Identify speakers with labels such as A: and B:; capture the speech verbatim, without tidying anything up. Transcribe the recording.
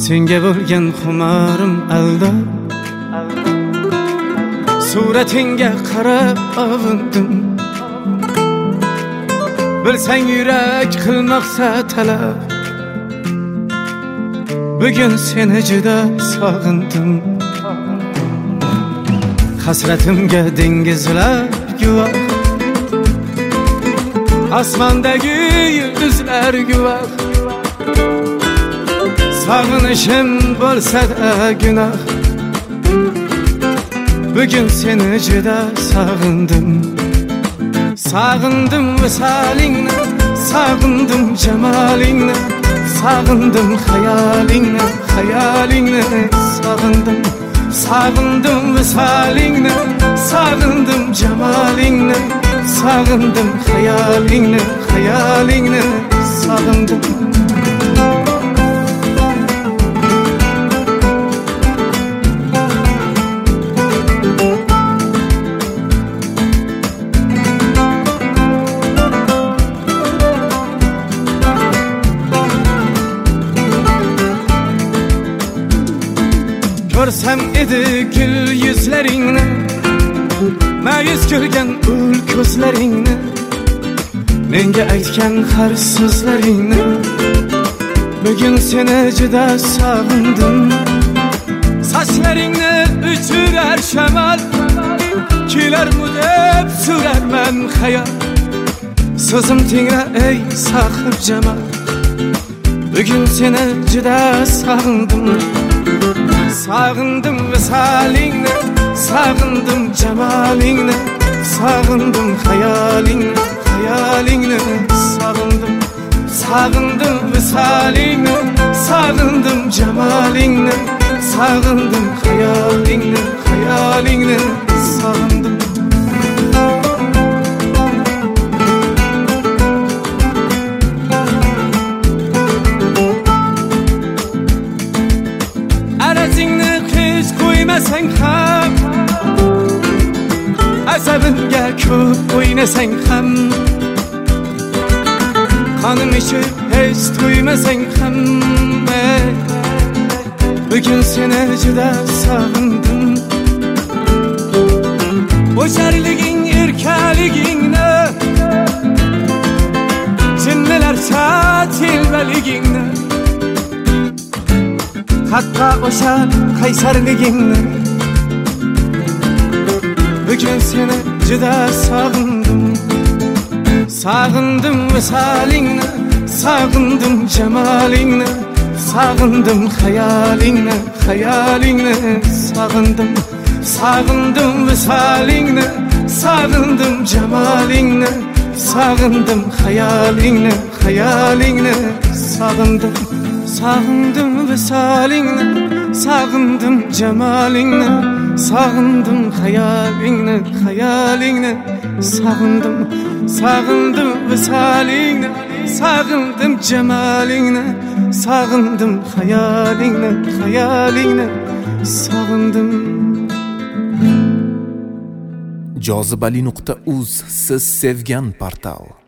A: senga bo'lgan xumarim alda, suratingga qarab avundim. Bilsang yurak qilmoqsa talab, bugun seni juda sog'indim. Hasratimga dengizlar guvoh, osmondagi yulduzlar guvoh. Sog'inishim bo'lsa-da gunoh, bugun seni juda sog'indim. Sog'indim visolingni, sog'indim jamolingni, sog'indim xayolingni, xayolingni sog'indim. Sog'indim visolingni, sog'indim jamolingni, sog'indim xayolingni, xayolingni sog'indim. Ko'rsam edi gul yuzlaringni, ma'yus ko'rgan ul ko'zlaringni, menga aytgan har so'zlaringni, bugun seni juda sog'indim. Sochlaringni uchurar shamol, kelarmu deb surarman xayol. So'zim tingra ey sohib jamol, bugun seni juda sog'indim. Sog'indim visolingni, sog'indim jamolingni, sog'indim xayolingni, xayolingni sog'indim. Sog'indim visolingni, sog'indim jamolingni, sog'indim xayolingni, xayolingni sog'indim. Arazingni hech qo'ymasang ham, asabimga ko'p o'ynasang ham, qonim ichib hech to'ymasang ham, bugun seni juda sog'indim. O'sharliging erkaligingni, jinnilarcha telbaligingni, hatto o'sha qaysarligingni, bugun seni juda sog'indim. Sog'indim visolingni, sog'indim jamolingni, sog'indim xayolingni, xayolingni sog'indim. Sog'indim visolingni, sog'indim jamolingni, sog'indim xayolingni, xayolingni sog'indim. Sog'indim visolingni, sog'indim jamolingni, sog'indim xayolingni, xayolingni sog'indim. Sog'indim visolingni, sog'indim jamolingni, sog'indim xayolingni, xayolingni sog'indim.
B: jozibali nuqta uz siz sevgan portal.